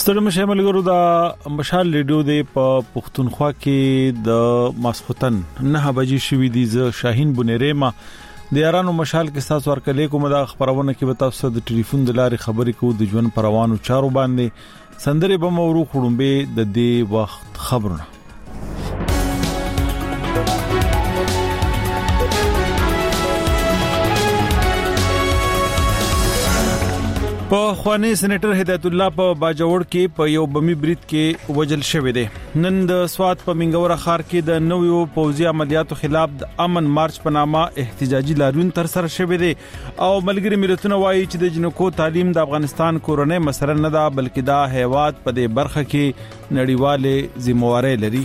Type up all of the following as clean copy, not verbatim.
ستړي مشه ملګرو د مشال ریډیو د پښتونخوا کې د ماسختن 9 بجې شوې دي. ز شاهین بنيره ما د یارانو مشال کې تاسو ورکلې کوم د خبرونه کې به تاسو د ټلیفون د لارې خبرې کوو د ژوند پروانو چارو باندې سندره به مورو خړومبه د دې وخت خبرونه. په خوانی سېنیټر هدایت الله په باجوړ کې په یو بمی برید کې وجل شوې ده. نن د سوات په منګور خار کې د نویو پوځي عملیاتو خلاف د امن مارچ په نامه احتجاجي لاریون تر سره شوې ده او ملګری ملتونه وایي چې د جنکو تعلیم د افغانستان کورنۍ مسله نه ده بلکې دا هیواد په دې برخه کې نړیواله ذمہواری لري.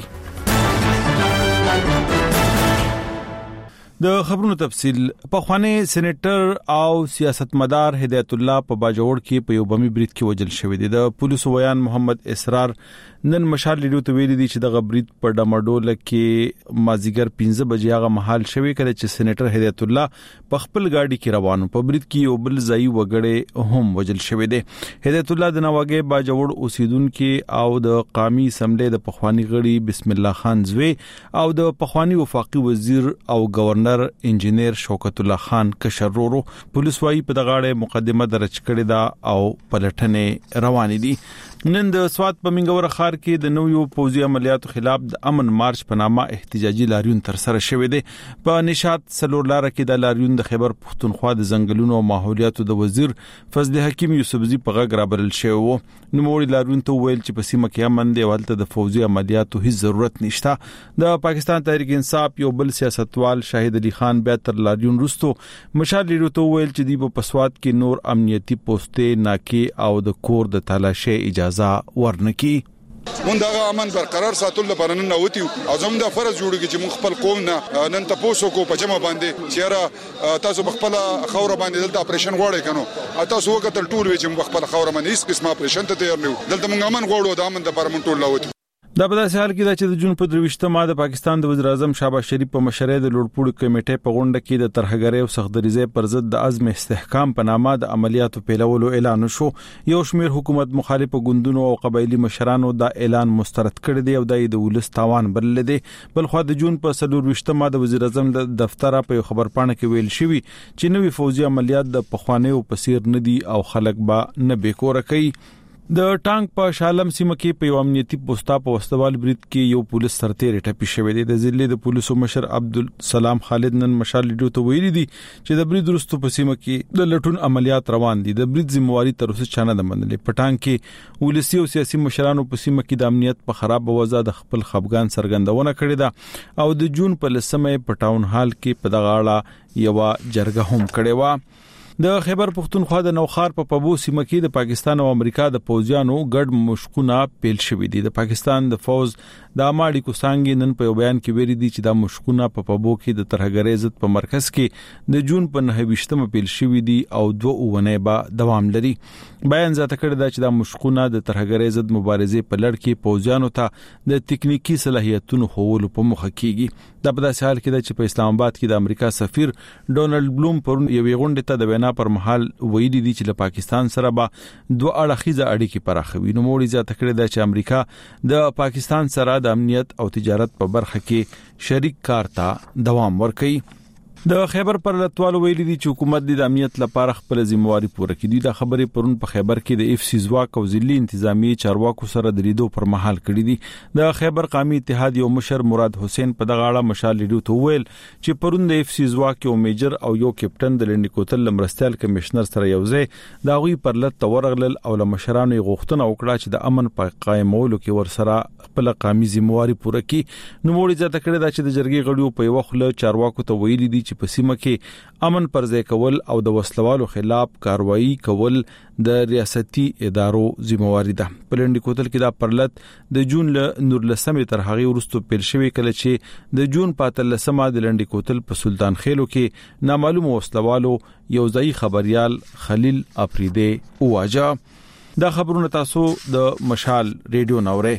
د خبرونو تفصيل په خوانی سېنیټر او سیاستمدار هدایت الله په باجوړ کې په یو بمی برید کې وجل شوې دي. د پولیسو ویان محمد اسرار نن مشال لیدو ته ویلي دي چې د غبرید په ډمډول کې مازیګر 15 بجې هغه محل شوی کله چې سېنیټر هدایت الله په خپل گاډي کې روانو په برید کې یو بل ځای وګړي هم وجل شوی دي. هدایت الله د نواګي باجوړ اوسیدونکو او د قومي اسمبلی د پخوانی غړي بسم الله خان زوی او د پخوانی وفاقي وزیر او گورنر انجینیر شوکت الله خان کشرورو پولیس وايي په دغه مقدمه درج کړې ده او پلټنې روانې دي. نن د سوات په منګور خار کې د نویو پوځي عملیاتو خلاف د امن مارچ په نامه احتجاجي لاریون تر سره شوې ده. په نشاط سلور لار کې د لاریون د خیبر پښتونخوا د ځنګلونو او ماحولیاتو د وزیر فضل حکیم یوسفزي په غږ رابرل شوی وو. نوموړي لاریون ته ویل چې په سیمه کې امن دی ولته د فوجي عملیاتو هیڅ ضرورت نشته. د پاکستان تحریک انصاف یو بل سیاستوال شاهد علي خان بیا تر لاریون وروسته مشال لیدو ته ویل چې دی په پسوات کې نور امنیتي پوسټې ناکي او د کور د تلاشي اجازه ورنکي. مونږ دا امن برقرار ساتل لپاره نن نوتی او زموږ د فرض جوړیږي چې مونږ خپل قوم نه نن تاسو کو پجما باندې چیرې تاسو خپل خوره باندې دلته اپریشن غوړی کنو تاسو وکړه ټول وی چې مونږ خپل خوره باندې هیڅ قسمه اپریشن ته تیار نه دلته مونږ امن غوړو د امن د لپاره مونږ ټول لوتی. دا په داسې حال کې چې د جون په 23 د پاکستان د وزیر اعظم شهباز شریف په مشرۍ د لوړپوړي کمیټې په غونډه کې د ترهګرۍ او سختدریزۍ پر ضد د عزم استحکام په نامه د عملیاتو پیلولو اعلان وشو. یو شمېر حکومت مخالف ګوندونو او قبایلی مشرانو دا اعلان مسترد کړی دی او د ولس تاوان بلل دي. بل خو د جون په 23 د وزیر اعظم د دفتر په خبر پاڼه کې ویل شوی چې نوې فوجي عملیات د پخوانیو پسیر ندي او خلک به نه بیکور کوي. د ټانک په شالم سیمه کې په امنیتي پوسټا په وسوال برید کې یو پولیس سرتیر ټپي شوی دی. د ضلع د پولیسو مشر عبدالسلام خالد نن مشال لیدو ته ویلي دي چې د برید وروسته په سیمه کې د لټون عملیات روان دي. د برید ذمہواری تر اوسه چانه د منلې. په ټانک کې ولسی او سیاسي مشرانو په سیمه کې د امنیت په خراب وضع د خپل خفګان څرګندونه کړې ده او د جون په لسمه په ټاون هال کې په دغه اړه یو جرګه هم کړې و. د خیبر پښتونخوا د نوخار په پبو سیمه کې د پاکستان او امریکا د پوځیانو ګډ مشقونه پیل شوې دي. د پاکستان د فوج د اماړي کوسانګي نن په بیان کې ویلي دي چې د مشقونه په پبو کې د ترهګرۍ ضد په مرکز کې د جون په 9 پیل شوې دي او 2 ونه به دوام لري. بیان زیاته کړی دا چې د مشقونه د ترهګرۍ ضد مبارزې په لړ کې پوځیانو ته د تکنیکی صلاحیتونو خولو په مخه کیږي. دا په داسې حال کې چې په اسلام آباد کې د امریکا سفیر ډونالد بلوم پرون یو غونډه ته د وینا پر مهال ویلي دي چې له پاکستان سره به دوه اړخیزه اړیکې پراخوي. نو موږ زیاته کړی دا چې امریکا د پاکستان سره د امنیت او تجارت په برخه کې شریک کار ته دوام ورکوي. د خیبر پرلتوالو ویلي دي چې حکومت د امنیت لپاره خپل ذمہواری پوره کړي. د خبرې پرون په خیبر کې د اف سی ځواک او ضلعي انتظامی چارواکو سره د لیدو پر مهال کړي دي. د خیبر قومي اتحاد یو مشر مراد حسین په دغه اړه مشال لیدو ته ویل چې پرون د اف سی ځواک یو میجر او یو کیپټن د لنډی کوتل لمرستیال کمشنر سره یوځای د غوي پرلت تورغلل او لمشرانو غوښتنه وکړه چې د امن په قائمولو کې ورسره خپل قومي ذمہواری پوره کړي. نو موږ ځکه کړی دا چې د جرګې غړیو په یو خله چارواکو ته ویلي دي چې په سیمه کې امن پرځای کول او د وسلوالو خلاف کاروایی کول د ریاستي ادارو ذمہواری ده. په لنډی کوتل کې دا پرلت د جون له 19 تر هغه وروسته پیل شوی کله چې د جون په 13 د لنډی کوتل په سلطان خېلو کې نامعلوم وسلوالو یو ځای خبريال خلیل افریدی واجه. دا خبرونه تاسو د مشال ریډیو نوره.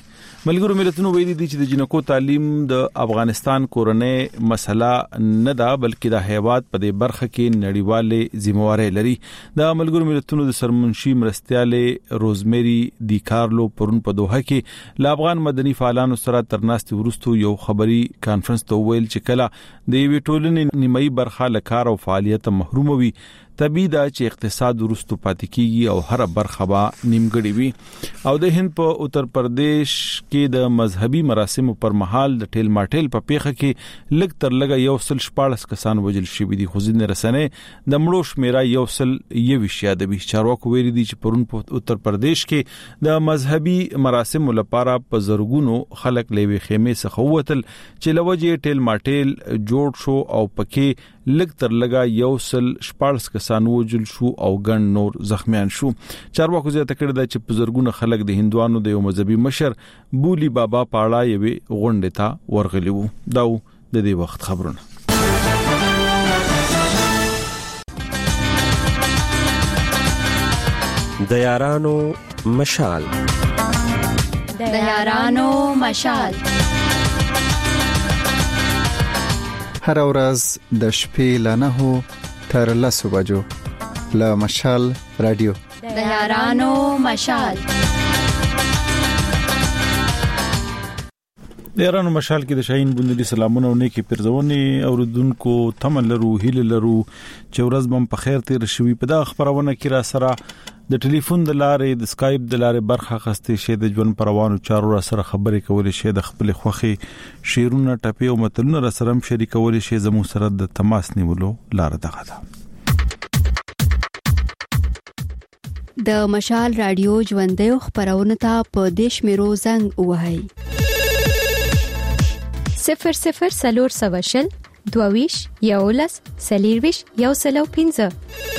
ملګرو ملتونو ویلي دي چې د جنکو تعلیم د افغانستان کورنۍ مسله نه ده بلکې د هیواد په دې برخه کې نړیواله ذمہواری لري. د ملګرو ملتونو د سرمنشي مرستياله روزمری دی کارلو پرون په دوحه کې ل افغان مدني فعالانو سره ترناستي ورستو یو خبري کانفرنس ته ویل چې کله د وی ټولنې نیمایي برخه له کار او فعالیت محروم وي طبيعي دا چې اقتصاد ورستو پاتې کیږي او هر برخه با نیمګړی وي. او د هند په اتر پردیش کې د مذهبي مراسمو پر مهال د ټیل ماټیل په پیخه کې لګ تر لګه یو سل 14 کسان وژل شوي دي. خو ځینې رسنۍ د مړو شمیره یو سل 21 د چارواکو ویلي دي چې پرون په اتر پردیش کې د مذهبي مراسمو لپاره په زرګونو خلک لوي خیمه څخه وتل چې لوجه ټیل ماټیل جوړ شو او پکې لګ تر لګه یو سل 14 کسان وژل شو او ګڼ نور زخمیان شو. چارواکو زیاته کړی دا چې په زرګونو خلک د هندوانو د یو مذهبي مشر بولی بابا پاړه یوي غونډه ته ورغلی وو. دا د دې وخت خبرونه. د یارانو مشال د یارانو مشال هر ورځ د شپې ل 9 تر 10 بجو له مشال رادیو د یارانو مشال. د یارانو مشال کې د شاهین بوندلی سلامونه او نیکی پرځونی اوردونکو تمن لرو هیله لرو چې ورځ بم په خیر تیر شوي. په دا خبرونه کې را سره د ټلیفون د لارې د سکایپ د لارې برخه خسته شه د ژوند پروانو چارو را سره خبرې کولې شه د خپل خوخي شیرونه ټپي او متلونه را سره شریکول شه زمو سره د تماس نیولو لار دغه ده. د مشال رادیو ژوندې خبرونه ته په دیش میرو زنګ وهاي 00 سلور سواشل دوویش یولس سلیرویش یوسلو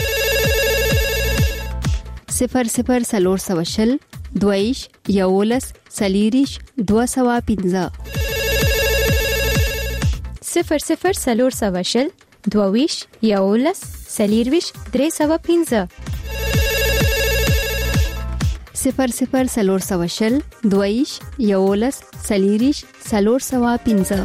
00 سلور سواشل دویش یولس سلیریش 215 00 سلور سواشل دوویش یولس سلیرویش 315 00 سلور سواشل دویش یولس سلیریش 315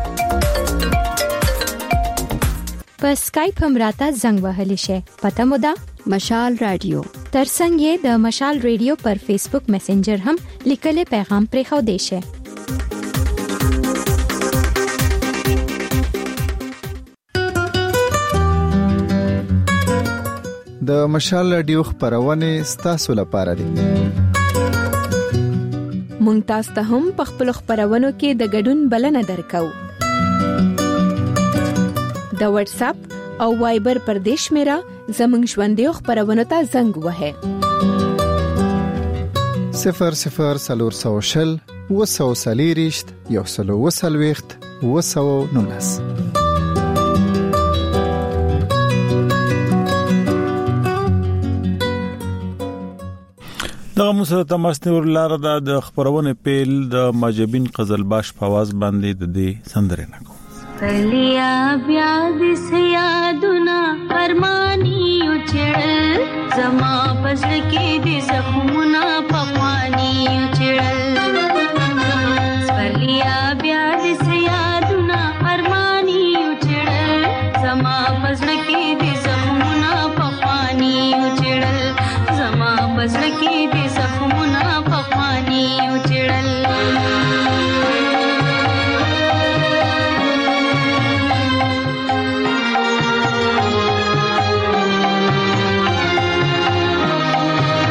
په سکایپ هم راته زنګ وهلی شي. پته مو ده مشال رادیو ترڅنګ یې د مشال رادیو پر فیسبوک میسنجر هم لیکل پیغام پرې خو دی شي. د مشال رادیو خبرونه ستاسو لپاره دي. مونږ تاسو ته هم په خپل خبرونو کې د ګډون بلنه درکو. د واتس اپ او وایبر پر دیش میرا زمنګ ژوندې خبرونه ته زنګ وهه 00 سلور سواشل وسو سلیریشت یوسلو وسلويخت وسو نونس. دغه مسله تماس نور لار د خبرونه پیل د ماجبین قزلباش په आवाज باندې د دې سندره نکو. کلیا بیا دس یادونه ارمانی اچړل زما پس کې دې زخمونه پخوانی اچړل کلیا بیا دس یادونه ارمانی اچړل زما پس کې دې زخمونه پخوانی اچړل زما پس کې دې زخمونه پخوانی اچړل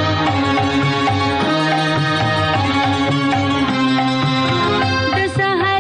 د سحر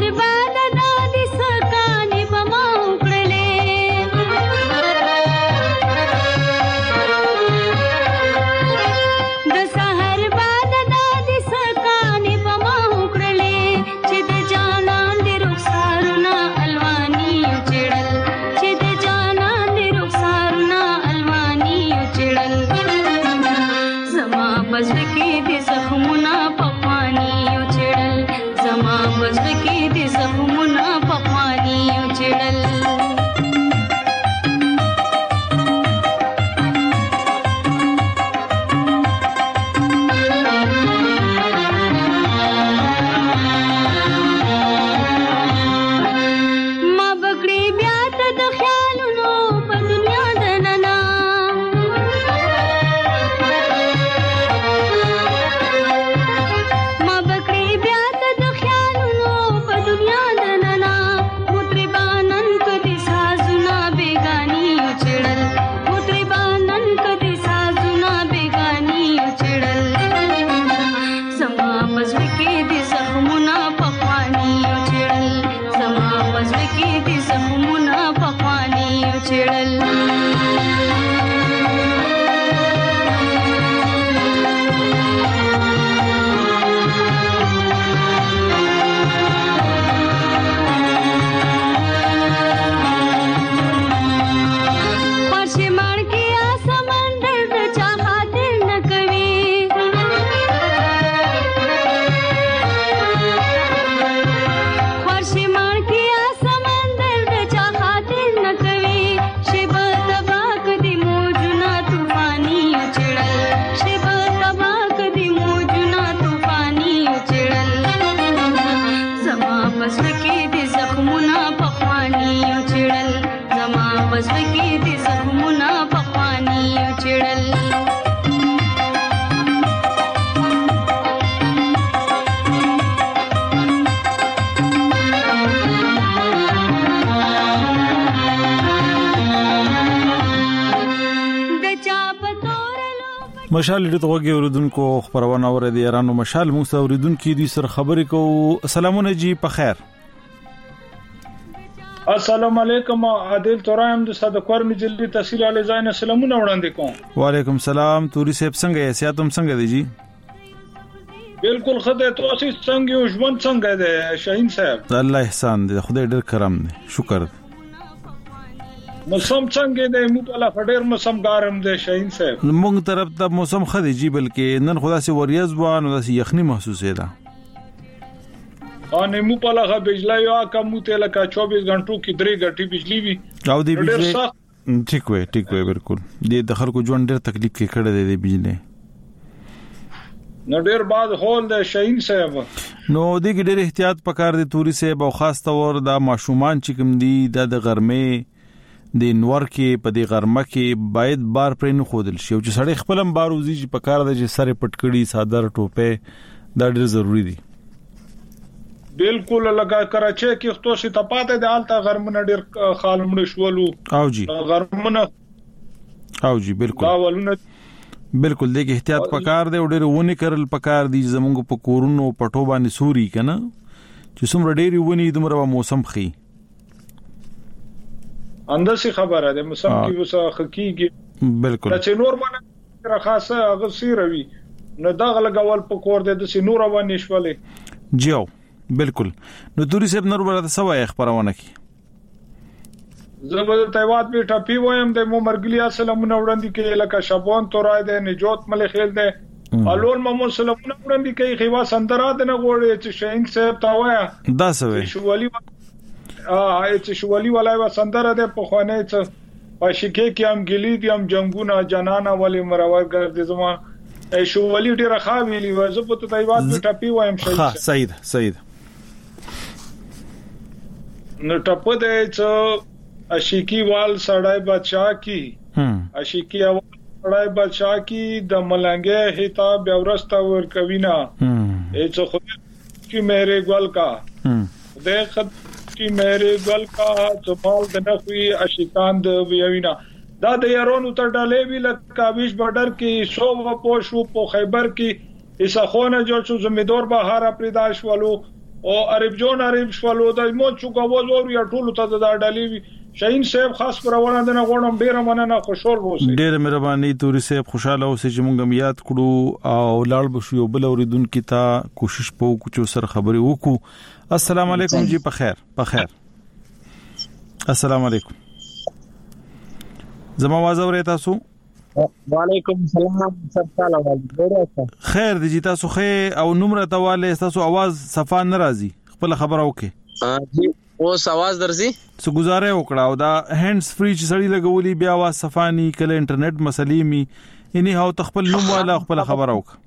پزړه کې د زخمونه پخواني چړل مشال دې توګه اوریدونکو خبرونه اوریدي ایرانو مشال موږ سره اوریدونکو دې سره خبرې کوو. السلام علیکم په خیر. السلام علیکم عادل تورایم د صدقور مجلې تحصیل علی زاین سلامونه وړاندې کوم. وعلیکم السلام توري صاحب څنګه یې سیاتم څنګه دی جی؟ بالکل خدای توسي څنګه یو ژوند څنګه دی شاهین صاحب؟ الله احسان دی خدای ډېر کرم دی شکر. موسم څنګه دی مو په لا فډر موسم ګارم دی شاهین صاحب؟ موږ طرف ته موسم خدي جی بلکې نن خدا سي وریاض وانه داسې یخني محسوسه ده. ان مو په لا بجلی یا کم ته لکه 24 غنټو کې 3 غټي بجلی وي او دی بجلی ټیک وي بالکل دې د خلکو ژوند ډېر تکلیف کې کړه دی بجلی نو ډېر بعد هول د شاهین صاحب نو دې کې ډېر احتیاط پکار دی توري صاحب او خاص تور دا ماشومان چې کوم دی د غرمې د نور کې په دې غرمه کې باید بار پرې نه خودل شي او چې سړی خپلم باروزي چې پکار دی چې سره پټکړی صادر ټوپه دا ډېر ضروری دی. بالکل لگا کراچي کې خصوصي تپاته د حالت غرمنه ډېر خالمړ شولو او جی غرمنه او جی بالکل داولونه بالکل دغه احتیاط پکار دی او ډېر ونی کرل پکار دی زمونږ په کورونو پټو باندې سوري کنه چې څومره ډېر ونی دمره موسم خي انداسي خبره ده موسم کې وسه حقيقي بالکل چې نور باندې خاصه هغه سیروي نو دغه لګول په کور ده د نور باندې شولې جیو بالکل نو توري صاحب نور ورته سوای خبرونه کی زبر تیوات به ټپی وایم د مو مرګلیا سلامونه وړاندې کې لکه شبون تورای ده نجات مل خیل ده الون محمد سلامونه وړاندې کې خوا سندرا ده نه غوړې چې شاهین صاحب تا وایا دا سوي شوالي چې شوالي ولای و سندره ده په خونه څه پښکې کې هم ګلی دي هم جنگونه جنانا ولی مرور ګرځي زما شوالي ډیره خاویلی و زه په تیوات به ټپی وایم شاهین ها سید نو ټپه ده چې اشیکی وال سړای بادشاہ کی اشیکی وال سړای بادشاہ کی د ملنګه هتا بیورستا ور کوینا چې خو کی میرے ګل کا دیکھ کی میرے ګل کا چمال د نخوی اشیکان د ویوینا دا د یارونو تر ډالې وی لکابیش بارډر کې سو پوشو په خیبر کې اسخونه جوړ شو زمیدور بهار پرداش والو او عرب جون عرب شوالو د مو چوکا وزور یا ټولو ته د ډالې شاهین صاحب خاص پرونه د غوړم ډیره مننه خوشحال اوسئ. ډیره مهرباني توري صاحب خوشاله اوسئ چې مونږ یاد کړو او لاړ بشو یو بل اوریدونکو ته کوشش پوو چې سره خبرې وکړو. السلام علیکم جی په خیر السلام علیکم زما आवाज اورئ تاسو؟ وعلیکم السلام سلام خیر دی جی تاسو خې او نمبر تواله تاسو आवाज صفا ناراضي خپل خبر اوکې جی اوس आवाज درځي څه گزاره وکړه او دا هاندز فری چې سړی لګولي بیا आवाज صفانی کله انټرنیټ مسلې می اني هاو تخپل نوم والا خپل خبر اوکه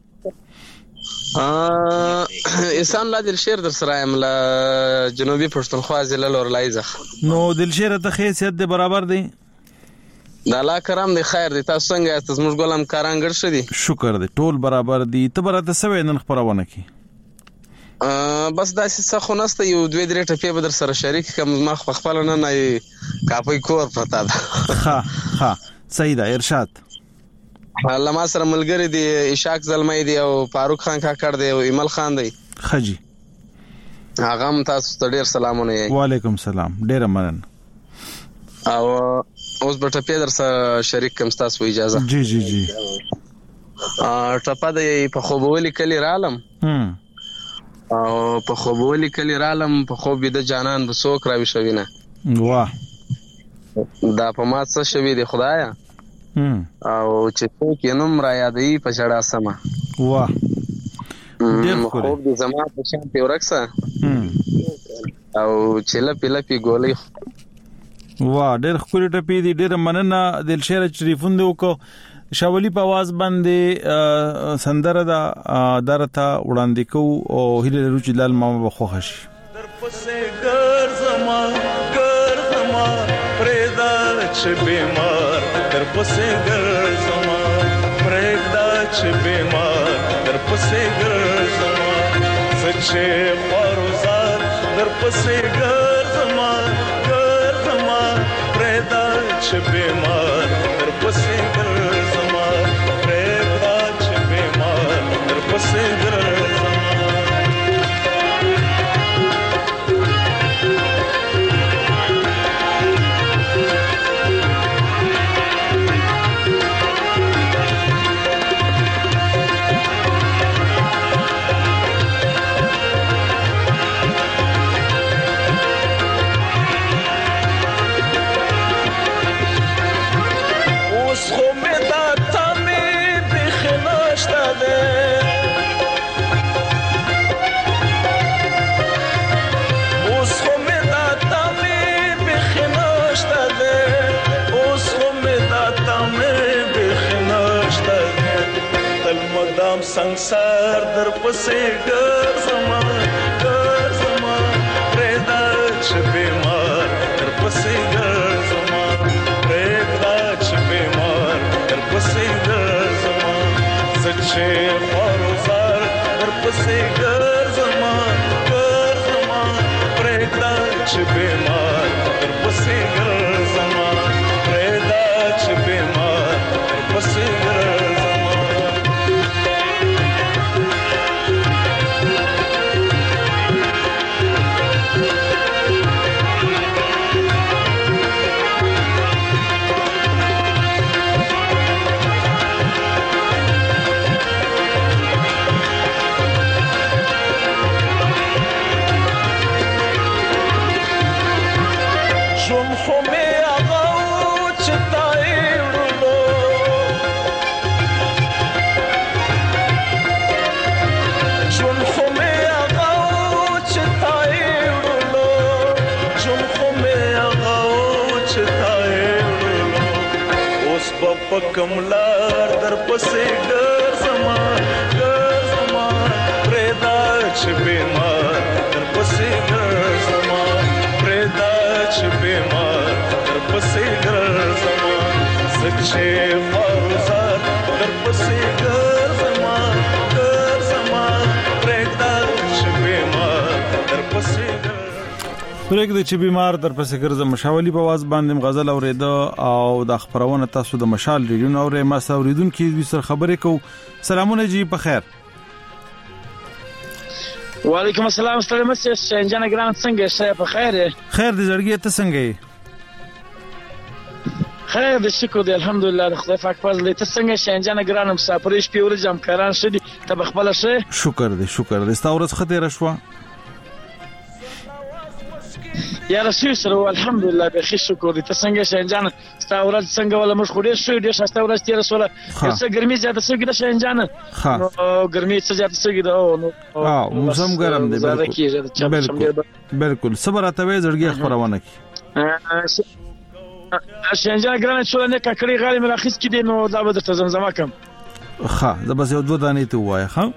انسان لا دلشیر در سره املا جنوبي پښتونخوا ضلع لورلایزه نو دلشیر ته حیثیت د برابر دی د الله کرام دی خیر دی تاسو څنګه یاست زموږ ګولم کارانګړ شدي شکر دی ټول برابر دی ته برته سوي نن خبرونه کی بس داسې څه خو نسته یو دوه درې ټپې به در سره شریک کوم ما خپل نه کاپي کور پتا ده ها صحیح ده ارشاد الله ما سره ملګری دی اشاق زلمای دی او فاروق خان کاکړ دی او ایمل خان دی خجی هغه هم تاسو ته ډیر سلامونه یې وعلیکم السلام ډیر مننه او اوس به ټپې در سره شریک کوم تاسو اجازه جی ټپه دی په خوبولي کلی رالم او په خوبولي کلی رالم په خوب د جانان به څوک راوي شوینه واه دا په ما څه شوی دی خدایا او چې څوک یې نوم را یادوي په ژړا سمه واه ډېر خوب د زما په شان ته ورکسه او چې لپی ګولې واه ډېر خوري ټپې دي ډېر مننه دلشیر شریفون دی وکړو شاولی په आवाज باندې سندره دا درته وړاندې کو او هله روچ لال ماما بخوښ شي در پسې ګر زما پرېدا چې بیمار در پسې ګرځما پرېږده چې بیمار در پسې ګرځما زه چې خوارزار در پسې ګرځما ګرځما پرېږده چې بیمار در پسې ګرځما پرېږده چې بیمار در پسې ګرځما संसार दर पसे ګرځما ګرځما پرېږده چې بیمار در پسې ګرځما پرېږده چې بیمار در پسې ګرځما زه چې خوارزار در پسې ګرځما ګرځما پرېږده چې بیمار در پسې ګرځما پرېږده چې بیمار در پسې ګرځما کملار در پسې ګرځما ګرځما پرېږده چې بیمار در پسې ګرځما پرېږده چې بیمار در پسې ګرځما زه چې خوارزار در پسې ګرځما ګرځما پرېږده چې بیمار در پسې پرېږده چې بیمار در پسې ګرځم. شاولي په आवाज باندې غزل اورېده او د خبرونه تاسو د مشال ریډیو اورې ما اوریدونکو د سر خبرې کو. سلامونه جی په خیر. وعلیکم السلام ستړي مشه شنجان ګران څنګه شه په خیر. خیر دې زړګي ته څنګه یې؟ خیر دې شکر دې الحمدلله د خدای پاک فضل دې ته څنګه شنجان ګران مسافرې شپې ورځم کاران شدي ته بخبل شه. شکر دې ستاورز خته رشوه یا رسول سره الحمدلله به خیر شکر دې ته څنګه شنجان ستاورز څنګه ولا مش خوري شو دې شاسته ورځ تیر سره څه ګرمي زیاته څه ګډه شنجان ګرمي څه زیاته څه ګډه موسم ګرم دی بالکل صبر اتوي زړګي خبرونه کی شنجان ګران شو نه ککړی غالي مراخص کې دي نو دا به ته زمزمه کم ها دا بس یو دوه دانې ته وای ها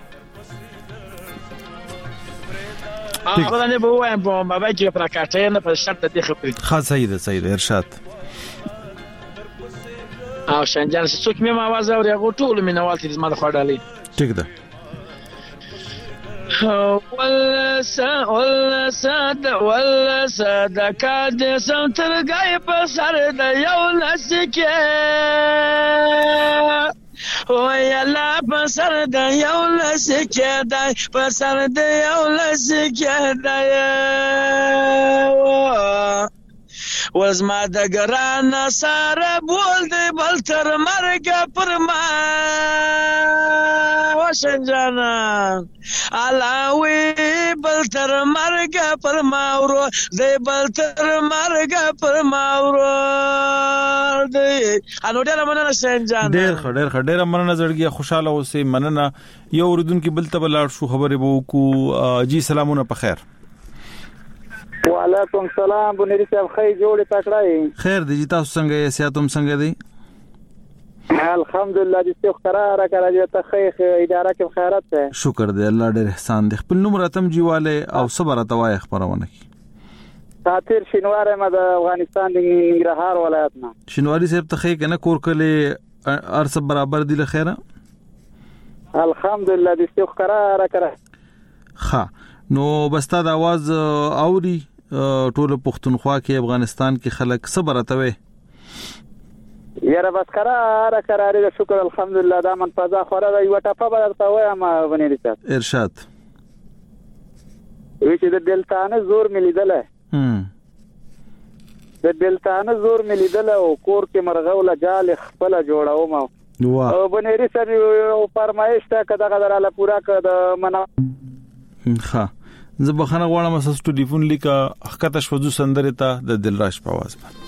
خبرانه به وایم په موبایل کې پر کارټه نه په شرط دې خبرې ها صحیح ده ارشاد او شنجان څوک مې आवाज اوري هغه ټول مینوال دې زما د خړډالي ټیک ده ولا ساده کاد سم ترګای په سر د یو لسکه او یلا په سر د یو لسکه دای په سر د یو لسکه دای وزما د ګران سره بول دی بل تر مرګ پر ما وشنجانا علاوی بل تر مرګ پر ما ورو دی بل تر مرګ پر ما ورو دی انو ډیر مننه شنجانا ډیر مننه زړګي خوشاله اوسې مننه یو ردون کې بل ته بلار شو خبره بو کو جی سلامونه په خیر. وعلیکم السلام بنيري صاحب خیر جوړ تکړه خیر دي تاسو څنګه یې سیاتم څنګه دي الحمدلله دې څو قرار کړی ته خیر اداره کې خیرات ده. شکر دې الله ډېر احسان دې خپل نوم راتم جیواله او صبر توای خبرونه کی. شنجان ګران چې څنګه شنجان ستاسو څنګه شنجان ګران په سر د یو لسکه دای په سر د یو لسکه دای ساتیر شینوار ما د افغانستان د ننګرهار ولایت نه. شینواری صاحب ته خې کنه کور کله ارس برابر دی له خیره؟ الحمدلله د څو قرار ها نو بستا د आवाज اوري ټول پښتونخوا کې افغانستان کې خلک صبر اتوي یاره بس قرار شکر الحمدلله دا من فضا خوره د یو ټپه بدلته وایم ونی دي ارشاد وی چې د دلتانه زور ملیدله د دلتانه زور ملیدله او کور کې مرغوله جال خپل جوړاوم او بنيري سره او فرمایش ته کده غدراله پورا کده منا ها زه بخنه غواړم اساس ټلیفون لیکا حقیقت شوزو سندره ته د دلراش په आवाज باندې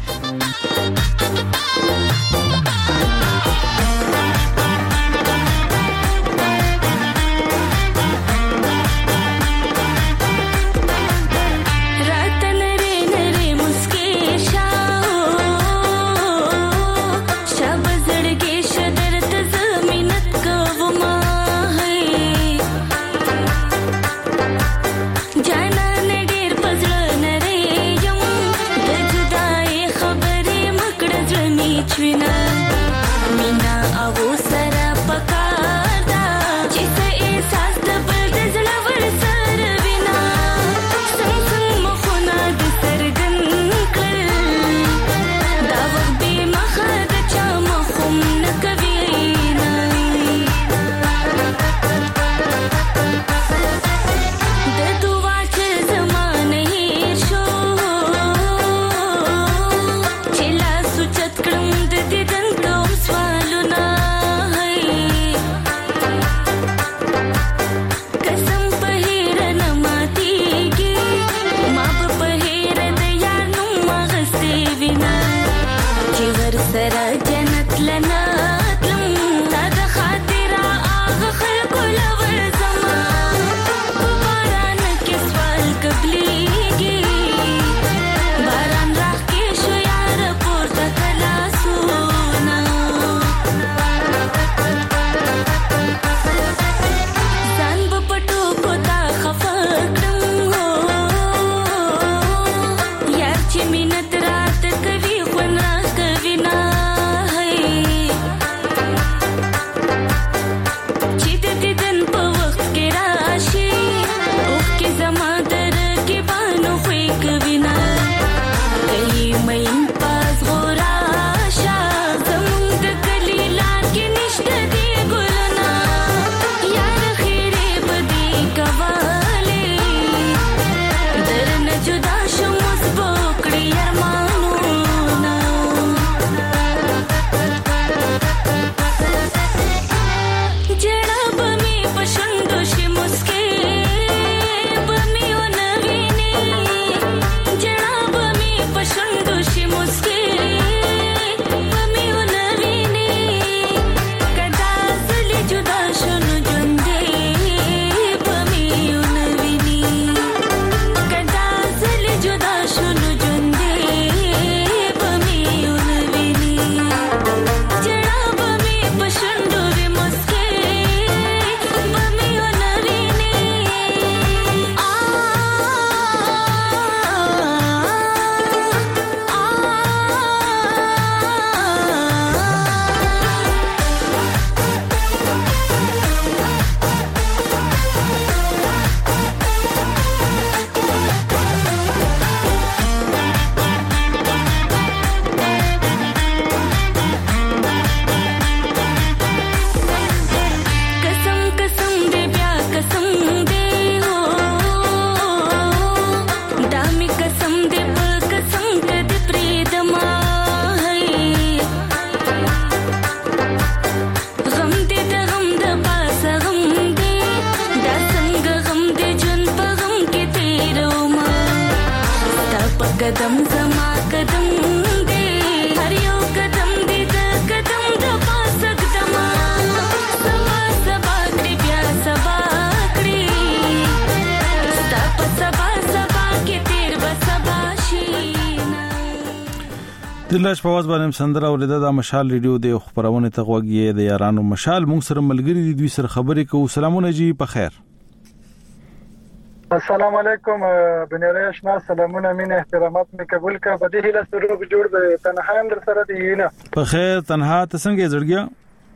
دلش په واز باندې سندره اوریدا د مشال ریډیو د خبرونه ته غوږی د یارانو مشال مونږ سره ملګری دي دوی سره خبرې کوو. سلامونه جی په خیر. السلام علیکم بنیاره آشنا سلامونه مين احترامات می قبول کا په دې هله سره جوړ به تنها هم در سره دی نه په خیر تنها ته څنګه جوړګیا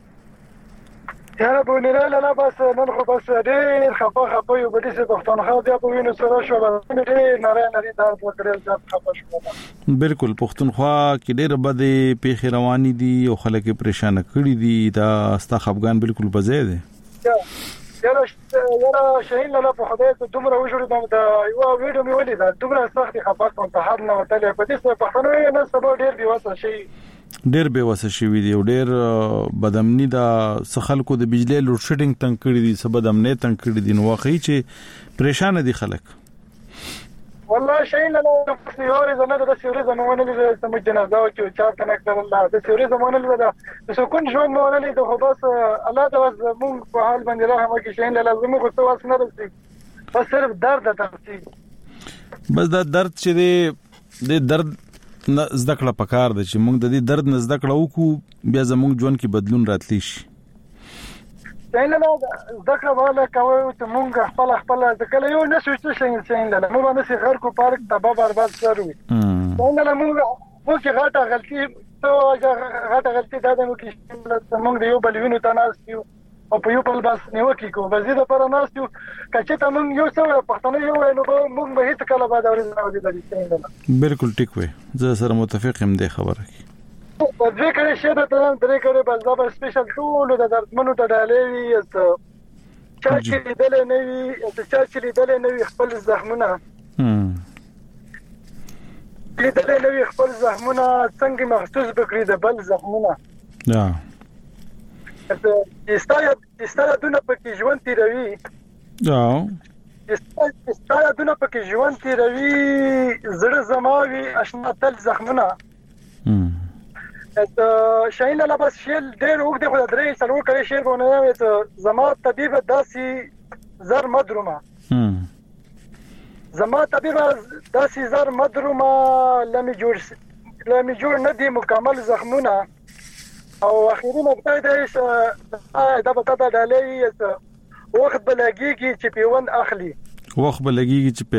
یاره بنیاره لاله بس نن خو بس ډېر خپه یو به دې پښتونخوا بیا په وینو سره شو باندې ډېر نری دا وکړل ځکه خپه شو بالکل پښتونخوا کې ډېر بده پیښې روانې دي او خلک پریشان کړي دي دا ستا خفګان بالکل بځای دی یاره شاهین لاله په خدای ته دومره وجوړ دا یو ویډیو مې ولید دا دومره سخت خبره کوم ته حد نه وتلې په دې څه پښتنو نه سبا ډېر دی واسه شي ډېر به واسه شي وی دی ډېر بدامنی دا خلکو د بجلی لوډ شیډینګ تنګ کړی دي سبا دمنه تنګ کړی دي نو واقعي چې پریشان دي خلک والله شاهین لاله په یوري زنه د سیوري زمونه لري سمج جنازه او چې چا کنه الله د سیوري زمونه لري د سکون ژوند مو ولې د خو بس الله د زمون په حال باندې رحم وکړي شاهین لاله زموږ څه واس نه رسي بس صرف درد ترسي بس دا درد چې د درد زده کړه پکار ده چې موږ د دې درد نه زده کړه وکړو بیا زموږ ژوند کې بدلون راتلی شي شاهین لاله ذکر والا کوي ته مونږ خپل ځکه یو نه سوچ شاهین لاله موږ باندې سي غر کو پارک تبا برباد کړو شاهین لاله موږ کې غاټه غلطي دا د موږ د یو بلوینو تناسیو او په یو بل بس نیوکې کو وزید پر ناسیو کچې ته موږ یو څو پښتنه یو نو موږ به هیڅ کله بعد اورې نه ودی شاهین لاله بالکل ټیک وي زه سره متفق یم د خبره کې په دې کې شه د درې کړي بس دا سپیشل ټول د دردمنو ته ډالې چا چې لیدل نه وي چا چې لیدل نه وي خپل زخمونه لیدل نه وي خپل زخمونه څنګه محسوس بکړي د بل زخمونه استایا دونه پکې ژوند تیروي استایا دونه پکې ژوند تیروي زړه زماوي آشنا تل زخمونه شاهین لاله بس شیل ډېر وګ د خو درې څلور کړي شیر بونه ته زما طبيب داسي زر مدرومه زما طبيب داسي زر مدرومه لمي جوړ نه دي مکمل زخمونه او اخیری نقطه دا به تاسو ډالې وخت بلګيږي چې پیوند اخلي وخت بلګيږي چې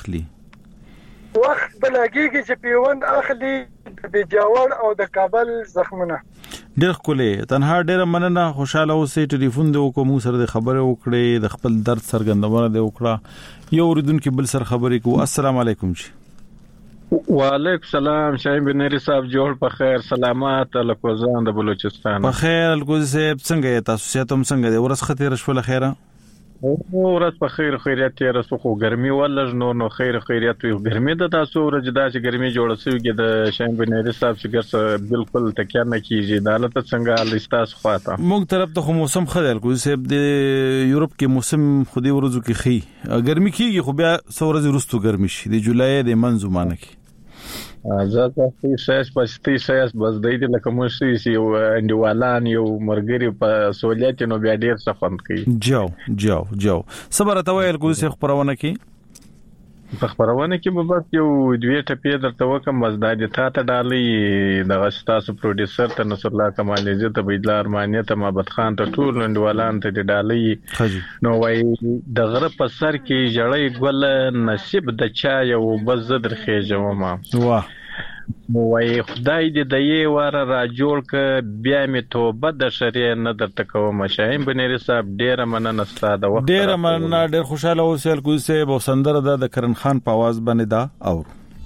پیوند اخلي د جوړ او د کابل زخمونه ډېر کولې تنها ډېر مننه خوشاله اوسې ټلیفون دی کوم سره د خبره وکړې د خپل درد سرګندونه دی وکړه یو اوریدونکو بل سره خبرې کو السلام علیکم جی وعلیکم السلام شاهین بنيري صاحب جوړ په خیر سلامات الکوزان د بلوچستان په خیر الکوز صاحب څنګه تاسو ساتم څنګه دی ورځ خطر شول خیره ورځ په خیر خیریت تیر سو خو ګرمي ولږ نو خیر خیریت وي ګرمي د تاسو ورځ دا چې ګرمي جوړه سوي د شاهین بنيري صاحب چې ګر بالکل تکیا نه کیږي دالت څنګه لستاس خواته موږ طرف ته موسم خدل کو صاحب د یورپ کې موسم خودي ورځو کې خي ګرمي کیږي خو بیا څورځ ورستو ګرمي شي د جولای د منځومانه کې زه تاسو ساس بس دای دې لکه مو شي یو انډیوالان یو مرګري په سہولیت نو بیا ډیر څه خوند کوي جو صبر تویل کو څه خبرونه کی په خبرونه کې به بس یو دوی ټپې درته وکم بس د دې ته ډالې د غشتاسو پروډوسر ته نصر الله کمال عزت ته بيدل ارمانیه ته محمد خان ته ټول انډیوالان ته ډالې نو وای د غره په سر کې جړې ګل نصیب د چا یو بس زدر خېجو ما واه وای خدای دې د یې واره را جوړ ک بیا می توبه د شریعه نه درته کوم شاهین بنيري صاحب ډیر مننه ستاسو وخت ډیر مننه ډیر خوشاله اوسئ کوی سه بو سندره د کرن خان په आवाज باندې دا او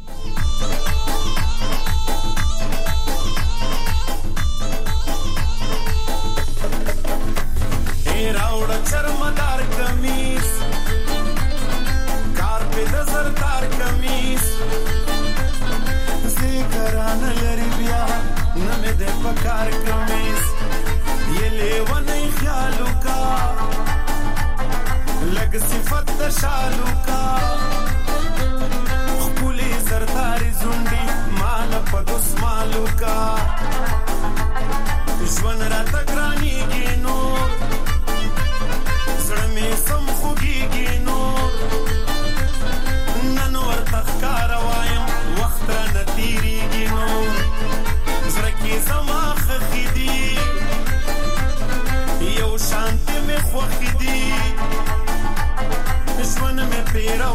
کار کمیس یہ لیوانی خیالو کا لگ صفت شالو کا خپولی زرداری زنڈی مال پدوس مالو کا ژوند را تگرانی گی نور زړه می سم خوږیږي نور نن ورته ښکاره وایم وخت را نه تېرېږي نور زړه کې زما خښې دي یو شانتې مې خوښې دي ژوند مې پیره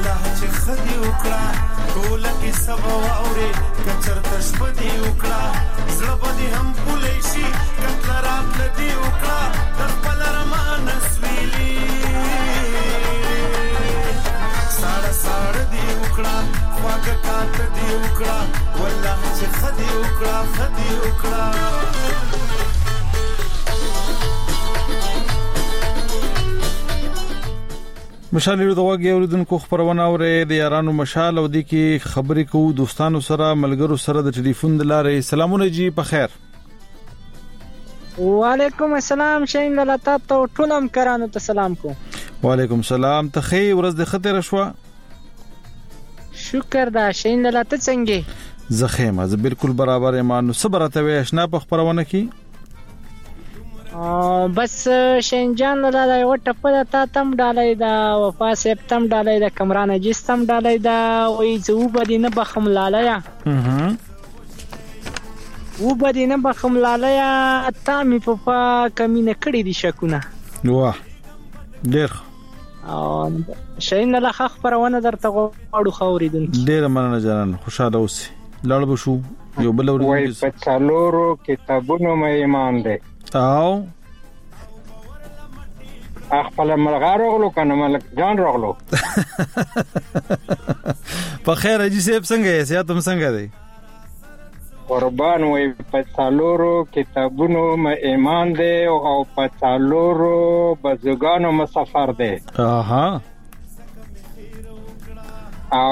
والله چې خدي وکړه ټوله کې سبا واورې کچرته شپه دې وکړه زړه به دې هم پولی شي کتله راتله دې وکړه د خپل رمانه سویلي ساړه ساړه دې وکړه خواږه کاته دې وکړه والله چې خدي وکړه خدي وکړه مشال له دغه اوریدونکو خبرونه اورې د یارانو مشال او د کی خبرې کوو دوستانو سره ملګرو سره د ټلیفون د لارې سلامونه جی په خیر وعلیکم السلام شین لاله ته ټولم کرانو ته سلام کو وعلیکم السلام ته خیر ورځ د خطر شوا شکر دا شین لاله ته څنګه زخیمه ز بالکل برابر ایمان صبر ته آشنا په خبرونه کی بس شینجان لاله یو ټپه تا تم ډالای دا وفا سپتم ډالای دا کمران جستم ډالای دا وې زو بدینه بخم لاله یا و بدینه بخم لاله یا تامي په کمینه کړی دي شکونه واه ډیر شین له خبرونه درته غواړو خوریدون ډیر مننه جانان خوشاله اوسې لړ بشو یو بل ورو وای په څلورو کتابونو مې ایمان دی او خپل ملغا راغلو کنه ملک جان راغلو په خیر اجي سیب څنګه یې سیاتم څنګه دی قربان وای په څلورو کتابونو مې ایمان دی او په څلورو بزګانو مسافر دی اها او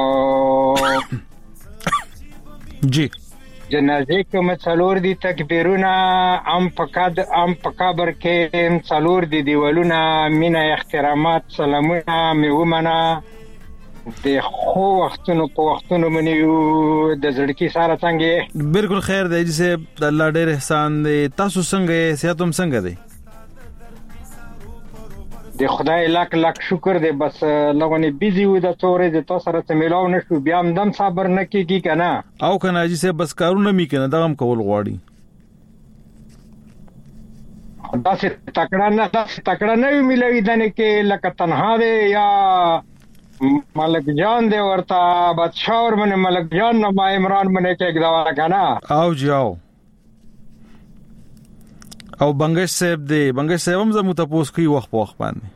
جی جنازه کوم څلور دي تکبیرونه ام په قبر کې څلور دي دیوالونه مینا احترامات سلامونه میومنه د خو وختونو په وختونو منی د زړکی سره څنګه بالکل خیر دی چې د الله ډېر احسان دی تاسو څنګه سیاتم څنګه دی د خدای لاک شکر دی بس لغونی بیزی و د تورې د تاسو سره ملاو نشو بیا هم دم صبر نکېږي کنه او کنه چې بس کارونه می کنه دغه کول غواړي داسې تکړه نه ملوي دنه کې لکه تنها دی یا ملک جان دی ورته بادشاہ ور باندې ملک جان نه ما عمران باندې کې اقدام کنه او جاو او بنگش صاحب دی بنگش صاحب هم زمو تاسو کوي وخت باندې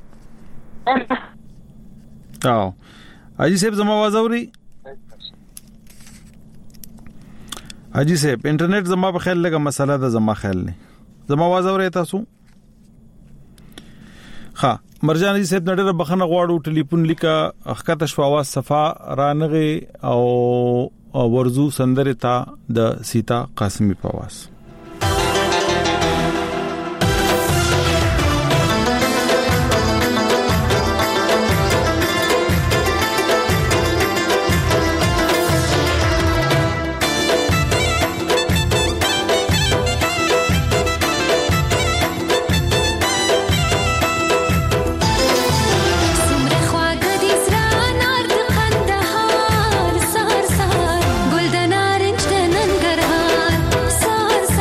او اجي صاحب زمو आवाज اوري اجي صاحب انټرنیټ زما په خیال لګه مسله ده زما خیال نه زمو आवाज اوري تاسو ها مرجان اجي صاحب نړۍ بخنه غواړو ټلیفون لیکا حقیقت شو आवाज صفا رانغه او ورزو سندره تا د سیتا قاسمی په आवाज سار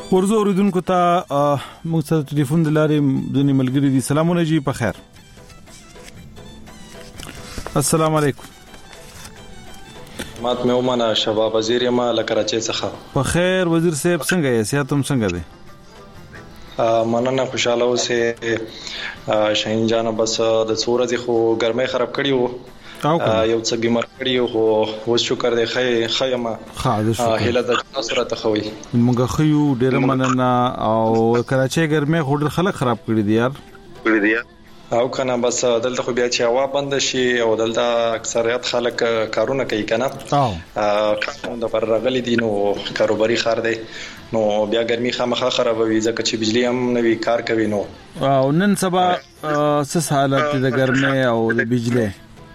ورزو اوریدونکو ته موږ سره ټلیفون د لارې د ملګری دي. سلامونه جی په خیر. السلام علیکم. مات مې ومنه شباب وزیر ما له کراچۍ څخه. په خیر وزیر صاحب څنګه یې؟ صحت هم څنګه دی؟ مننه خوشاله اوسه شاهین جان. بس د څورځي خو ګرمۍ خراب کړی وو یو څه بیمار کړی خو اوس شکر دی خیمه هله د تاسو ته خوي موږ خيو ډیر مننه. او کراچۍ ګرمۍ خو ډیر خلک خراب کړی دي یار. او کنه بس دلته خو بیا چې هوا بند شي او دلته اکثریت خلک کارونه کوي کنه د پر رغلی دي نو کاروباري خار دی نو بیا ګرمي خامخا خرابوي ځکه چې بجلی هم نوي کار کوي. نو او نن سبا څه حالت د ګرمۍ او د بجلی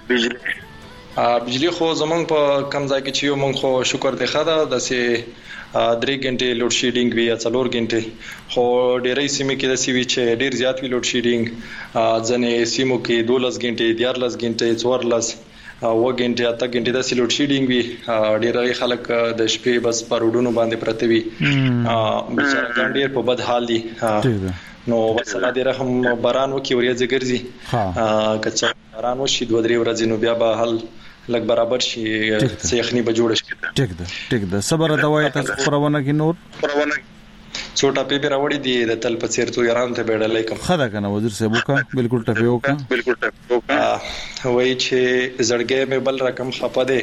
خو زمونږ په کم ځای کې چې یو مونږ خو شکر دی خدا د سي 3 غنټې لوډ شیډینګ وی یا 4 غنټې خو ډېرې سیمې کې د سی وی چې ډېر زیات وی لوډ شیډینګ ځنې سیمو کې 12 غنټې 14 غنټې 14 او غنټې 8 غنټې د سی لوډ شیډینګ وی ډېرې خلک د شپې بس پروډونو باندې پرته وی بچا ډېر په بد حال دي. نو وسله دې رحم باران وکي ورځ ګرځي کچا باران وشي 2-3 ورځې نو بیا به حل لګ برابر شي سيخني به جوړ شي. ټیک ده صبر دوايي تاسو خبرونه کې نور څوټه په راوړې دي د تل په چیرته یاران ته بیډلې کوم خدا کنه وزیر صاحب کا بالکل ټپیو کا وای چې زړګې مې بل رقم خپه ده.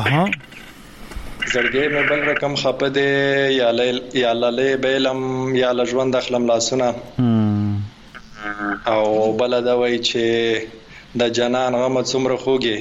زړګې مې بل رقم خپه ده یا لاله بیلم یا لژوند اخلم لاسونه او بل دا وای چې د جنان غم څومره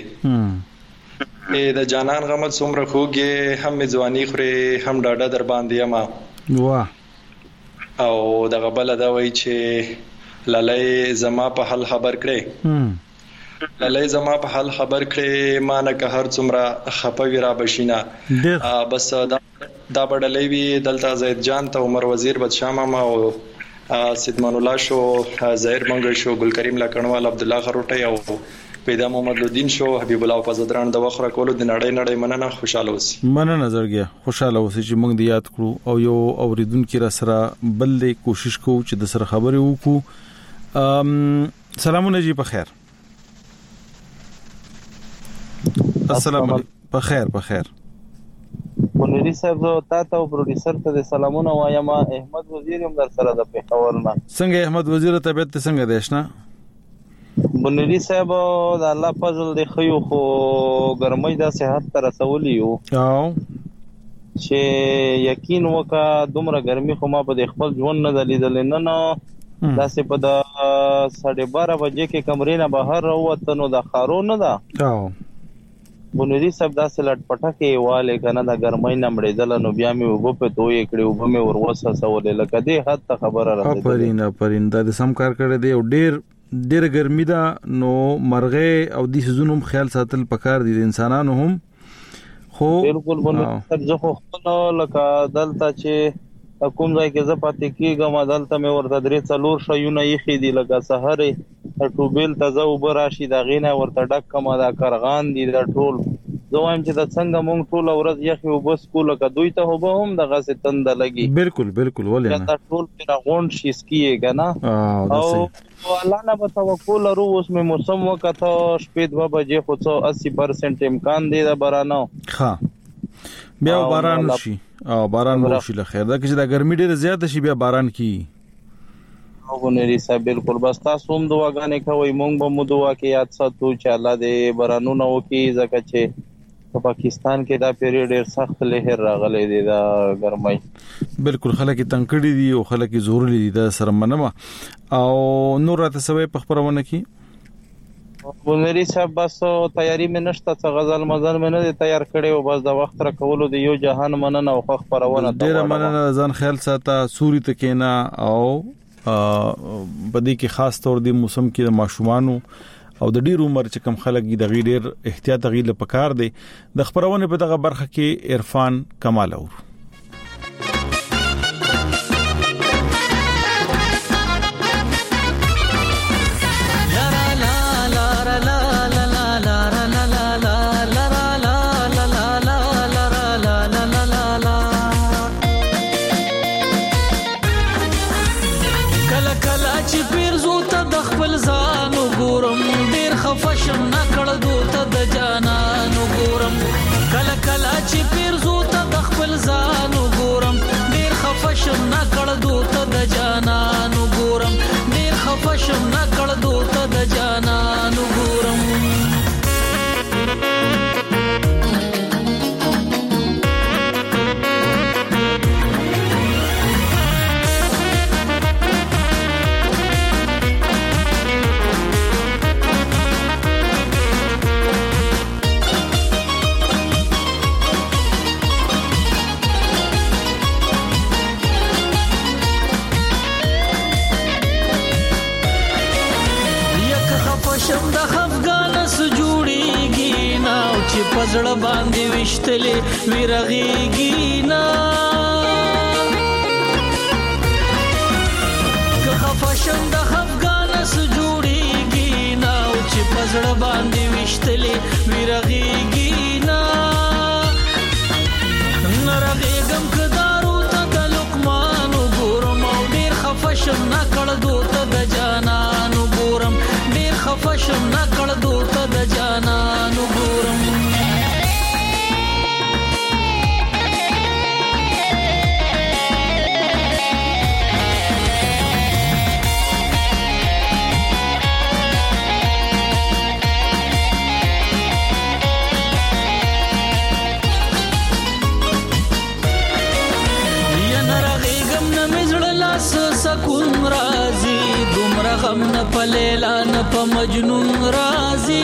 خوږي د جنان غم څومره خوږي هم ځواني خوري هم ډاډه در باندې ما واه او دغه بل دا وای چې لالای زما په حل خبر کړي لالای زما په حل خبر کړي ما نه که هر څومره خپوي را بشینه بس دا بډلې وی دلته زید جان ته عمر وزیر بدشاه ما او سیدمان الله شو ظاهر منګل شو ګل کریم لکنوال عبد الله خروټي او پیدا محمد الدین شو حبیب الله فزدران د وخره کولو د نړۍ مننه خوشاله اوسئ. مننه زړګیا خوشاله اوسئ چې موږ د یاد کړو او یو اوریدونکو را سره بل دې کوشش کوو چې د سره خبرې وکړو. سلامونه جی په خیر. السلام علیکم په خیر. مونری صاحب تا ته پروډوسر ته سلامونه وایم. احمد وزیر هم در سره د پیښور نه. څنګه احمد وزیر طبيعت څنګه دی شنه؟ مونری صاحب د الله فضل دی خو ګرمۍ د صحت تر رسولي یو او چې یقین وکا دومره ګرمي خو ما په خپل ژوند نه لیدل نه داسې په د 12:30 بجې کې کمرې نه بهر راوته نو د خارو نه ده بنوري صاحب داسې لټ پټکه واله کنه د ګرمۍ نه مړېدل نو بیا مې وګو په توې کړې وګو مې وروسه سوالې لکه دې حد ته خبره راځي. پرینده د سم کار کړی دی او ډېر ګرمي ده نو مرغه او د سيزونو خیال ساتل پکار دي د انسانانو هم خو بالکل بنوري زه خو خپل لکه دلته چې کوم ځای کې زه پاتې کېږم دلته مې ورته 3-4 شایونه یې دي لکه سحر ټوبل تازه وبر راشي دا غینه ورته ډک کما دا کارغان دي دا ټول زه وایم چې د څنګه مونږ ټول ورځ یخي وبس کوله کدوې ته وبه هم دغه ستند لګي. بالکل ولې نه دا ټول پر غونډ شي سکیه کنه او الله نه په توکل ورو اوس مې موسم وکړه شپې 2 بجې خو 80% امکان دی دا بارانو بیا باران شي او باران وشي له خیر دا چې دا ګرمي ډیره زیاته شي بیا باران کی او ګنری صاحب بالکل بس تاسو هم دعاګانې کوئ مونږ به مو دعا کې یاد ساتو چې الله دې بارانونه وکي ځکه چې په پاکستان کې دا پیریډ ډیر سخت لهر راغلی دی دا ګرمۍ. بالکل خلک تنکړي دي او خلک زورلي دي دا سره منمه او نور راته سوي په خبرونه کې ګنری صاحب بس تیاری مې نشته څه غزل مزل مې نه تیار کړي او بس د وخت را کولو دی یو جهان مننه او خبرونه ډیر مننه ځان خیال ساته سوري تکینا او بدی کې خاص طور دی موسم کې د ماشومانو او د ډیر عمر چې کم خلک د غیر احتیاط غیر لپاره دی د خبرونه په دغه برخه کې عرفان کمال اور خفشم نکړ دوته د جانانو ګورم ډیر خفشم نکړ دوته د جانانو ګورم شم د خفګان سجوړيږي نا او چې پزړه باندې وشتلې ویرغيږي نا که خفشم د خفګان سجوړيږي نا او چې پزړه باندې وشتلې ویرغيږي نا نرغيګم کدارو ته د لقمانو ګورم او ډیر خفشم نکړ دوته د جانانو ګورم خفشم نکړ دوته د جانانو ګورم یا نرغیګم نه مزړه لاس سکون راځي دومره غم نه په لیلا نه په مجنون راځي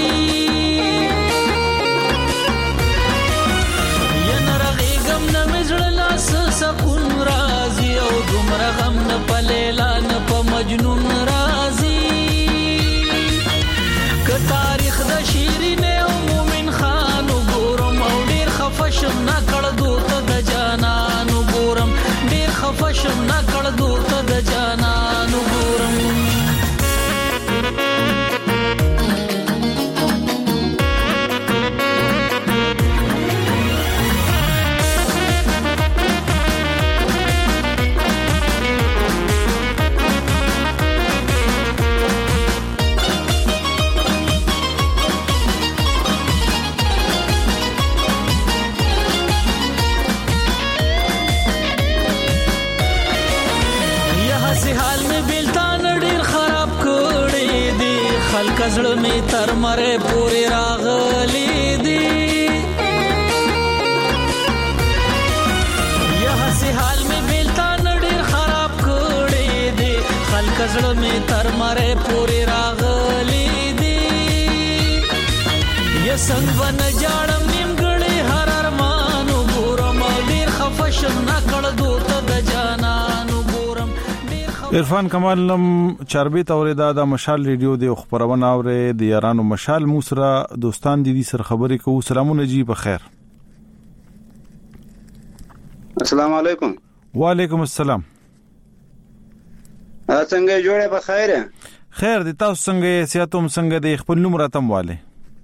یا نرغیګم نه مزړه لاس سکون راځي او دومره غم نه په لیلا نه په مجنون راځي که تاریخ د شیرین او مومن خان ګورم او ډیر خفشم نکړ دوته د جانانو ګورم ډیر خفشم نکړ دوته د جانانو ګورم کزړه می تر مره پورې راغلي دي یا هسي حال می بیلتا نډیر خراب کړي دي خلک کزړه می تر مره پورې راغلي دي یا څنګه ون جاړم نیمګړي هر ارمانو ګورم ډیر خفشم نکړ دوته د جانانو ګورم عرفان کمال نم چاربیت اوریدا د مشال ریډیو د خبرونه اورې د یارانو مشال موسرا دوستان دي سر خبرې کوو سلامونه جی په خیر السلام علیکم وعلیکم السلام څنګه جوړه په خیر خیر دي تاسو څنګه سیاتوم څنګه د خپل نوم راتم والے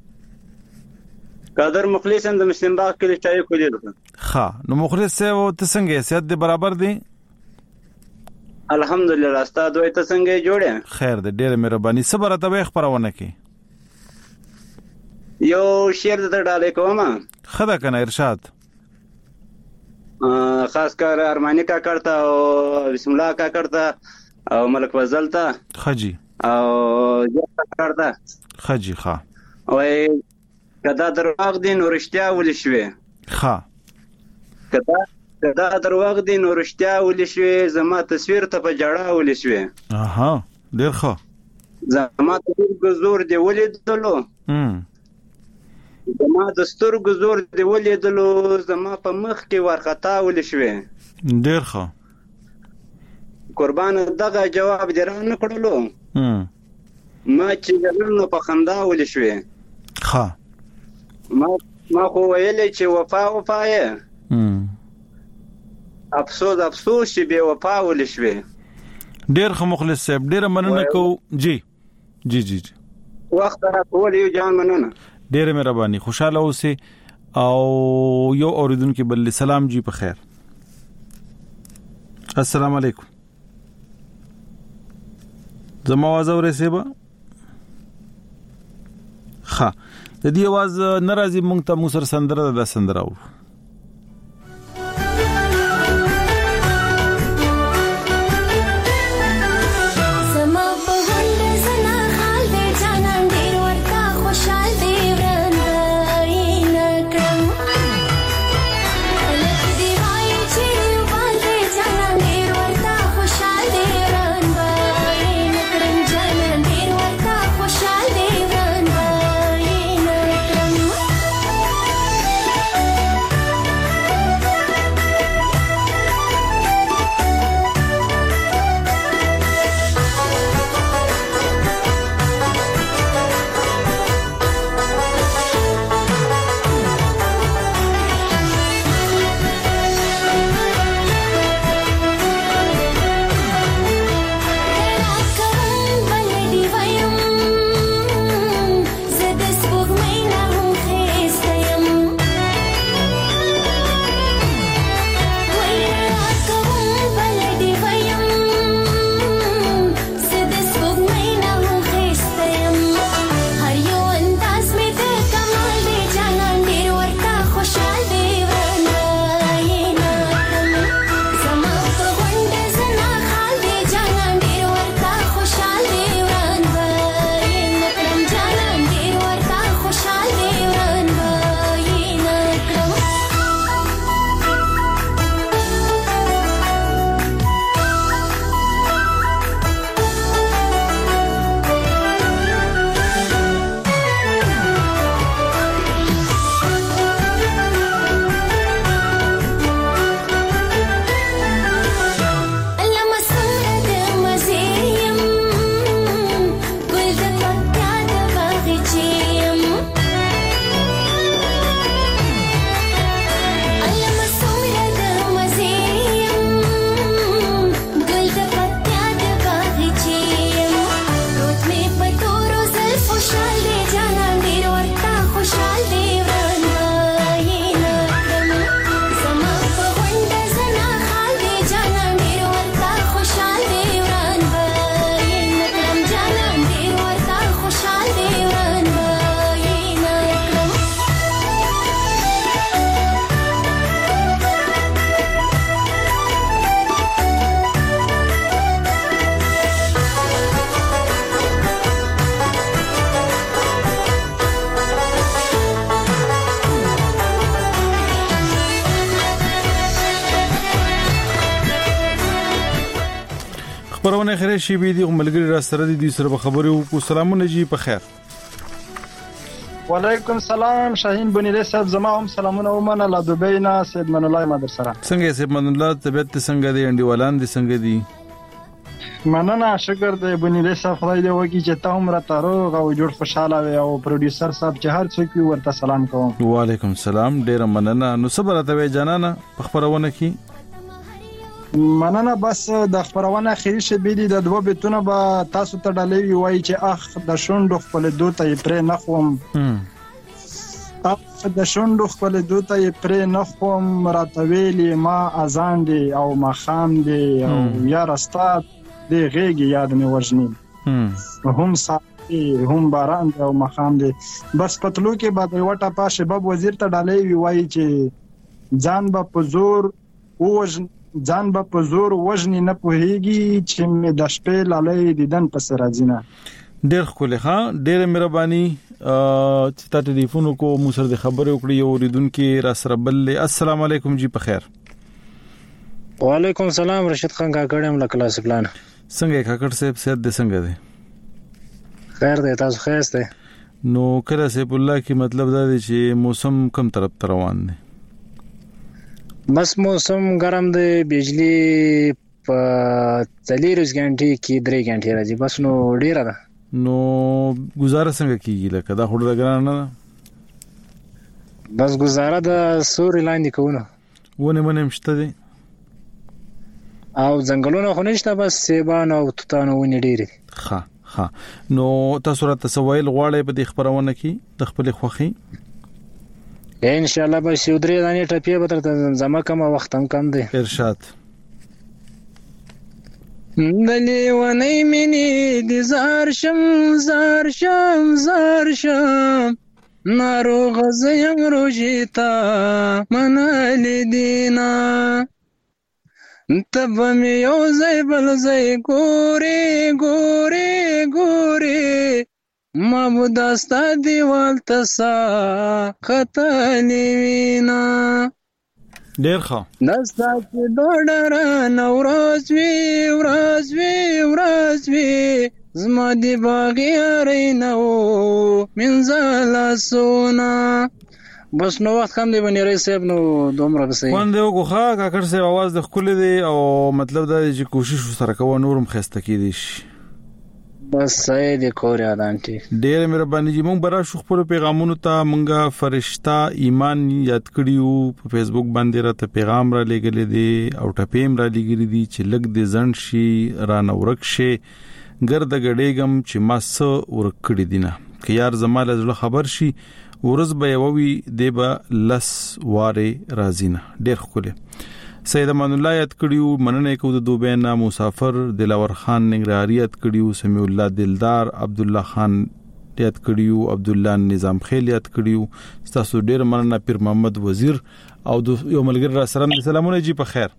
قادر مخلص هم د مسلم باغ کې چای کو دي ها نو مخلص سه او څنګه سیات دي برابر دي الحمدلله استاد وای ته څنګه جوړه خیر دې ډېر مهرباني صبر ته خبرونه کې یو شعر د ډالې کوم خدا کنه ارشاد خاص کر ارمانی کا کرتا او بسم الله کا کرتا او ملک فضل تا خجی او جتا کرتا خجی ښا وای کدا دروغ دین ورشتیا ول شوي ښا کدا دروغ دین ورشتیا ول شوي زما تصویر ته په جړه ول شوي اها ډیر ښه زما تصویر زور دی ولیدلو زما دستور گزور دی ولیدلو زما په مخ کې ورختا ول شوي ډیر ښه قربان دغه جواب درنه کړلو ما چې ګرنو په خندا ول شوي ښه ما خو ویلې چې وفا یې افسوس چې بے وفا ول شوي ډیر ښه مخلص صاحب ډیر مننه کو جی وخت راکول یو جان مننه ډیر مهرباني خوشاله اوسئ او یو اوریدونکو بل سلام جی په خیر السلام علیکم زما आवाज اورئ با ها د دې आवाज ناراضي مونږ ته موسر سندره د سندره و خبرونه خیره شي بي دي ملګری را سره دي سره خبرو کو سلامونه جی په خیر. وعلیکم سلام شاهین بنیری صاحب زما هم سلامونه ومنه لا دوبۍ نه سید من الله مدر سره. څنګه سید من الله طبيعت څنګه دی انډیوالان دي څنګه دي؟ مننه شکر دی بنیری صاحب خدای دې وکړي چې ته هم راته روغ او جوړ خوشاله وي او پروډوسر صاحب چې هر څوک ورته سلام کوم. وعلیکم سلام ډیر مننه. نو صبر راته جانانه په خبرونه کې مننه بس د خبرونه خیر شي بي دي د دوه بیتونه به تاسو ته ډالې وي چې اخ د شونډو خپل دوته پرې نه خوم اخ د شونډو خپل دوته پرې نه خوم راته ویلي ما اذان دی او ما خام دی او یا رستاد دی غېږ یاد مې وژني هم ساتي هم باران دی او مخام دی بس پتلو کې بعد وټه پا شباب وزیر ته ډالې وي چې ځان به په زور وژني نه پوهیږي چې مې د شپې لالې دیدن پس راځي نه. ډېر خولي ها ډېر مهرباني چې تا ټلیفون کو مو سره د خبرې وکړې یو ریدونکو را سره بل. السلام علیکم جی په خیر. وعلیکم سلام رشید خان کاکړم له کلاس پلان. څنګه کاکړ صاحب صحت دې څنګه دی؟ خیر دی تاسو خیر دی؟ نو کله سیف الله کی مطلب دا دی چې موسم کم طرف روان دی؟ بس موسم ګرم دی بجلی په 40 غنټې کې 3 غنټې راځي بس نو ډیره ده. نو گزاره څنګه کیږي لکه دا خور د ګران نه بس گزاره د سوري لاندې کوونه ونه منم شته دي او ځنګلونه خو نشته بس سیبان او توتانو ونی ډیری. ها نو تاسو را تسویل غواړئ په دې خبرونه کې د خپل خوخي ان شاء الله به یو درې دانې ټپی به تر زما کوم وخت هم کم دی. ارشاد دلی ونی منی د زار شم ناروغ زیم روجیتا منال دینا تب می یو زی بل زی ګوري ما بوداستا دیوال تسا خطالی وینا ډیر ښه دستا چې ډوډره نوراز وی زما دی باغی ارینو منزل سونا بس نو وخت کم دی باندې رئیس صاحب نو دومره بسې وانده وګخه کاکړ صاحب आवाज د خپل دی او مطلب دا دی چې کوشش وسره کوو نورم خسته کیدی شي بس صحیح دی کور یادانټي. ډېر مهرباني جی مونږ برا شو خپل پیغامونو ته مونږه فرشتہ ایمان یاد کړیو په فیسبوک باندې راته پیغام را لګلې دي او ټپیم را لګلې دي چې لګ دې ځن شي را نورک شي ګرد غړېګم چې ماسه ورکړې دینه که یار زماله زړه خبر شي ورځ به یووي دیبا لس واره رازینه. ډېر خوله سید امان الله یاد کړیو مننه کو د دوبینا مسافر دلاور خان ننګرهاری یاد کړیو سمیع الله دلدار عبد الله خان یاد کړیو عبد الله نظام خیل یاد کړیو تاسو ډیر مننه پیر محمد وزیر او یو ملګری را سلام سلامونه جی په خیر.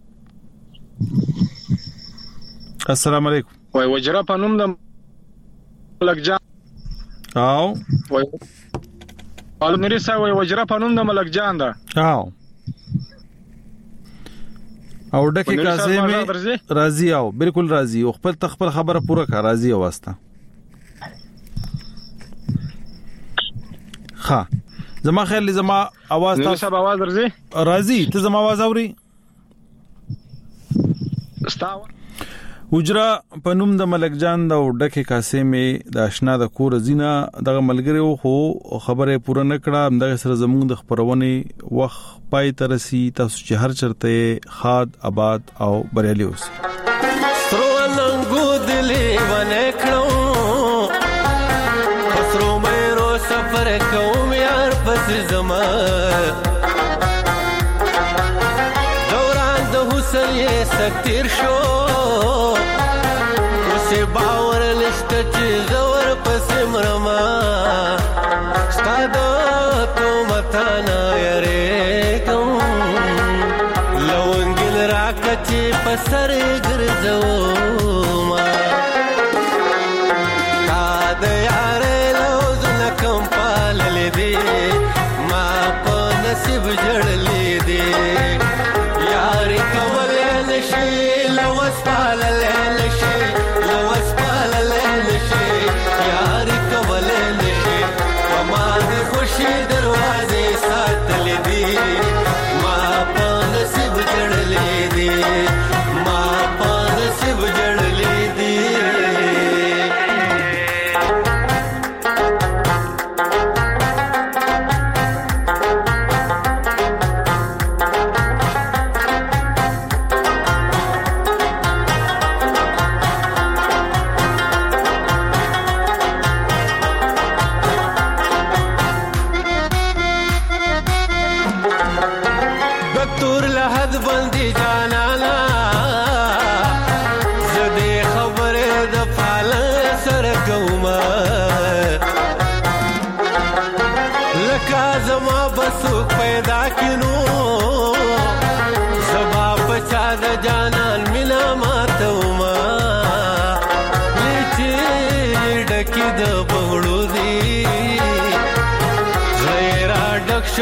السلام علیکم. وای وجره پنوم د ملک جان او وای نوري صاحب وای وجره پنوم د ملک جان دا او ډکه کاسه می راضی او بالکل راضی او خپل تخپل خبره پوره کا راضی واسطه. ها زما خیال زما आवाज تاسو سب आवाज درځي راضی ته زما आवाज اوري استاو وجرا پنوم د ملک جان د ډکه کاسه می د آشنا د کور زینا د ملګری خو خبره پوره نکړه دغه سره زموږ د خبرونه وخت پای ترسي تاسو چې هر چرته خاد آباد او بریالي اوس سترو لنګو دلی ونه کړو خسرو مېرو سفر کوم یار پس زما دوران د حسن یې سکتیر شو باور لشته چې زور پسې مرما ستاده تو متانا یاره کوم لونګل راکچې پسر ګرځو ما تا د یاره لوز نکم پاللې دي ما په نصیب جړلې دي یاري کول نشي لوس پاللې نشي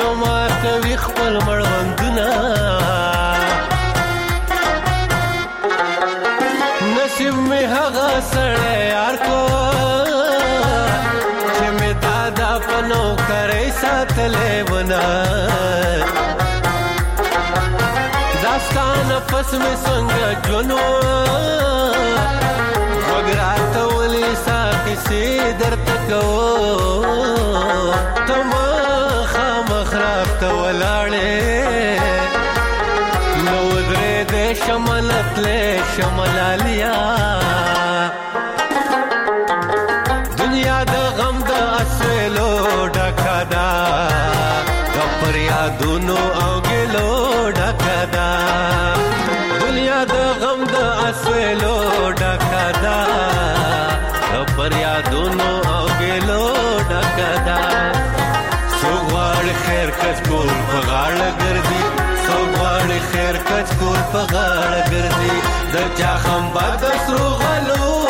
شمار کوي خپل مړوندونه نصیب می هغه سړی یار کو چې می دادا پنو کرے ساتلې ونا داستان پس می څنګه جنو وګرات ولې ساتي سي درته کو تم خامخراب ته ولاړې نو درې دې شملت له شملالیا دنیا د غم د اسلو ډکدا د پریادونو او ګلو ډکدا دنیا د غم د اسلو ډکدا د پریادونو او ګلو ډکدا سوغوار خیر کس کول په غاړه ګرځي سوغوار خیر کس کول په غاړه ګرځي د چا خم باد سرو غلو